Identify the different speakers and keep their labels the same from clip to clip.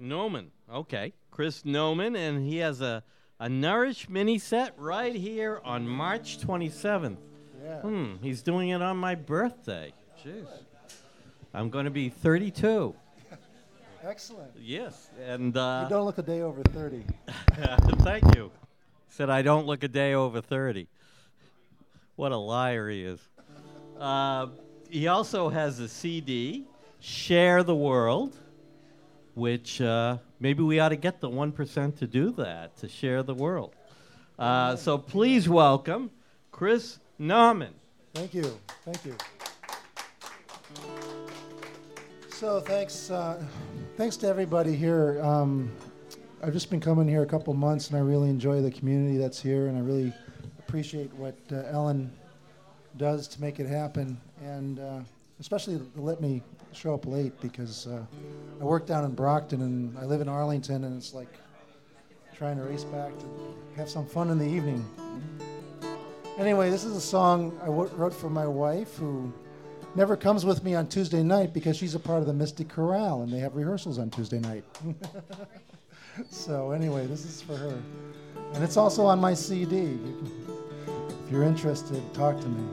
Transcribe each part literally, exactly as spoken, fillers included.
Speaker 1: Noman. Okay. Chris Noman, and he has a, a Nourish mini set right here on March twenty-seventh.
Speaker 2: Yeah.
Speaker 1: Hmm. He's doing it on my birthday. Jeez. I'm going to be thirty-two.
Speaker 2: Excellent.
Speaker 1: Yes. And uh,
Speaker 2: You don't look a day over thirty.
Speaker 1: thank you. Said I don't look a day over thirty. What a liar he is. Uh, he also has a C D, Share the World, which uh, maybe we ought to get the one percent to do that, to share the world. Uh, so please welcome Chris Nauman.
Speaker 2: Thank you. Thank you. So thanks, uh, thanks to everybody here. Um, I've just been coming here a couple months, and I really enjoy the community that's here, and I really appreciate what uh, Ellen does to make it happen, and uh, especially to let me show up late, because uh, I work down in Brockton, and I live in Arlington, and it's like trying to race back to have some fun in the evening. Anyway, this is a song I w- wrote for my wife, who never comes with me on Tuesday night because she's a part of the Mystic Chorale, and they have rehearsals on Tuesday night. So anyway, this is for her. And it's also on my C D. You can, if you're interested, talk to me.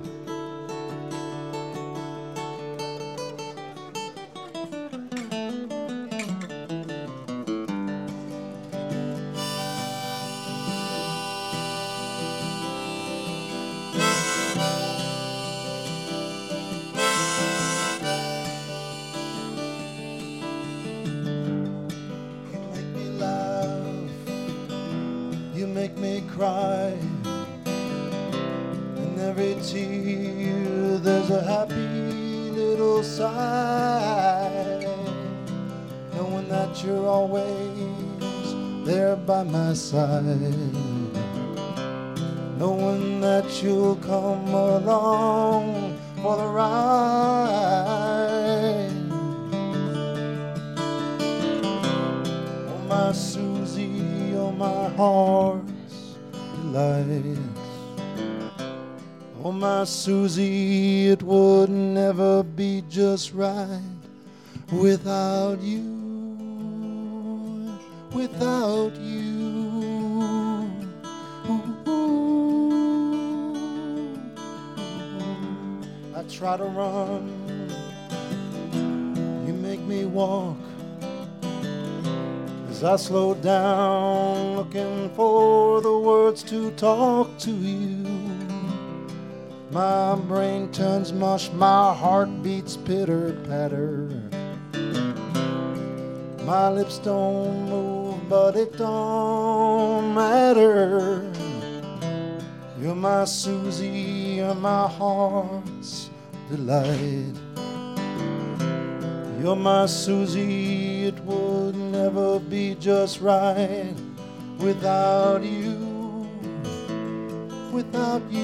Speaker 2: Side, knowing that you'll come along for the ride. Oh, my Susie, oh, my heart's delight. Oh, my Susie, it would never be just right without you, without you. Try to run, you make me walk. As I slow down, looking for the words to talk to you, my brain turns mush, my heart beats pitter-patter. My lips don't move, but it don't matter. You're my Susie, you're my heart's delight. You're my Susie, it would never be just right without you, without you.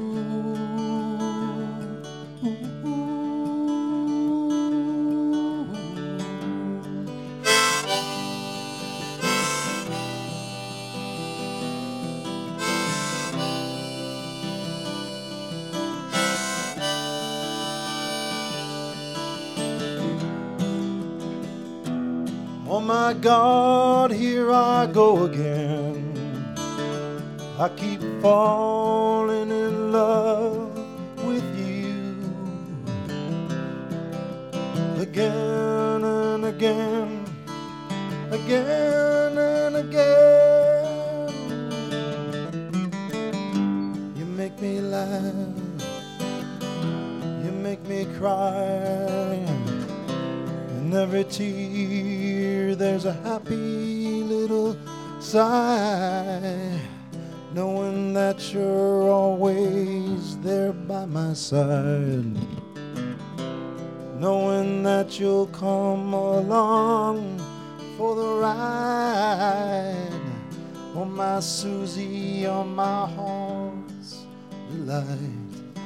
Speaker 2: Oh my God, here I go again. I keep falling in love with you again and again, again and again. You make me laugh, you make me cry. In every tear there's a happy little sigh, knowing that you're always there by my side, knowing that you'll come along for the ride. Oh my Susie, you're my heart's delight.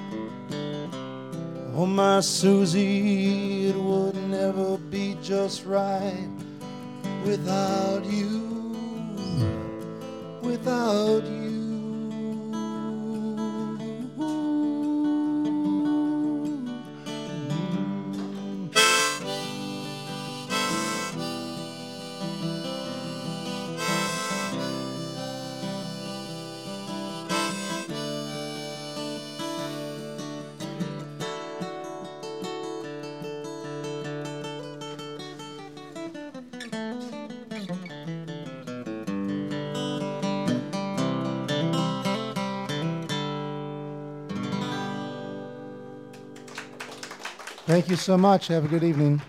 Speaker 2: Oh my Susie, it would never be just right without you, without you. Thank you so much. Have a good evening.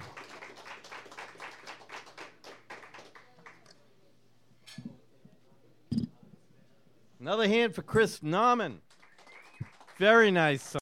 Speaker 1: Another hand for Chris Nauman. Very nice song.